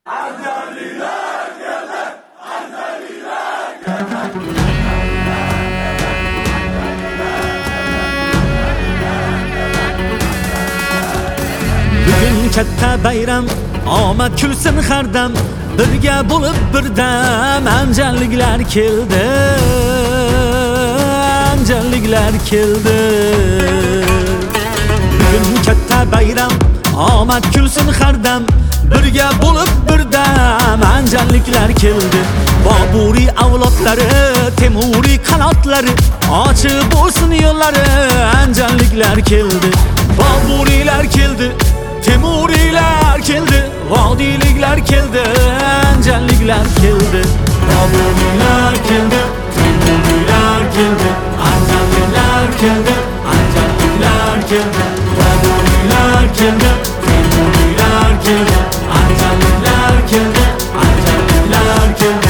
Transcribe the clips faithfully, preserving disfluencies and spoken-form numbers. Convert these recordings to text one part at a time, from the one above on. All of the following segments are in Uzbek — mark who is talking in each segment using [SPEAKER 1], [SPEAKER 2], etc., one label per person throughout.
[SPEAKER 1] Anjalilar keldi, Anjalilar keldi.
[SPEAKER 2] Bugun katta bayram, omad kulsin har dam, birga bo'lib birdam anjalliklar keldi, anjalliklar keldi. Bugun katta bayram, omad kulsin har dam, birga bo'lib birdam anjalliklar keldi. Boburiy avlodlari, Temuriy qanotlari, ochib bo'lsin yo'llari, anjalliklar keldi. Boburiylar keldi, Temuriylar keldi, vodiyliklar keldi, anjalliklar keldi. Boburiylar keldi, Temuriylar keldi, anjalliklar keldi, anjalliklar keldi. Boburiylar keldi, Temuriylar keldi, anjalliklar keldi, anjalliklar keldi.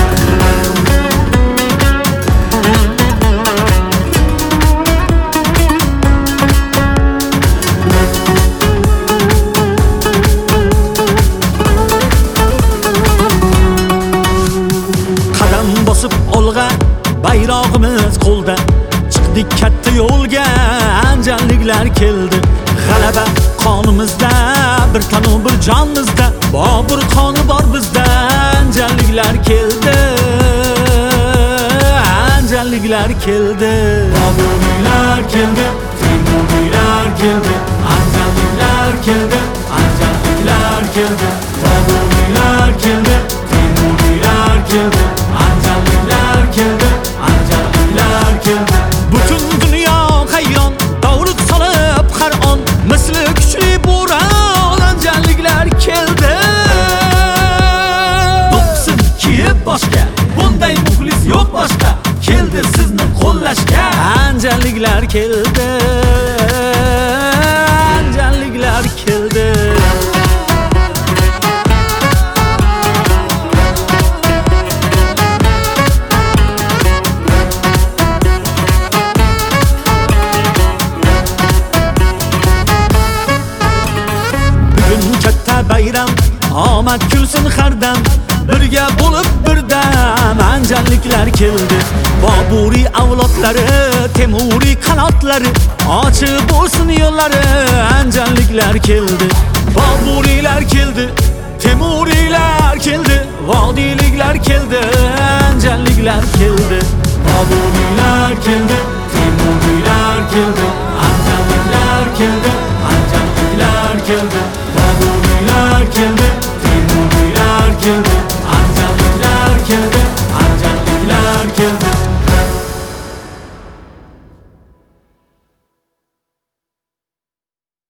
[SPEAKER 2] Bosib olg'a, bayrog'imiz qo'lda, chiqdik katta yo'lga, anjalliklar keldi. G'alaba qonimizda, bir tanu bir jonimizda, Bobur qoni bor bizda, anjalliklar keldi, anjalliklar keldi. Boburiylar keldi, Temuriylar keldi, anjalliklar keldi, anjalliklar keldi. Boburiylar keldi, Temuriylar keldi, anjalliklar keldi, anjalliklar keldi. Butun dunyo hayron, davlat solib har on, misli kuchli bo'ron, anjalliklar keldi. Do'qsin kiyib boshga, bunday muxlis yo'q boshqa, keldi sizni qo'llashga, anjalliklar keldi, anjalliklar keldi. Bayram, omad kulsin har dam, birga bo'lib birdam anjalliklar keldi. Boburiy avlodlari, Temuriy qanotlari, ochib bo'lsin yo'llari, anjalliklar keldi. Boburiylar keldi, Temuriylar keldi, vodiyliklar keldi, anjalliklar keldi. Boburiylar keldi, Temuriylar keldi,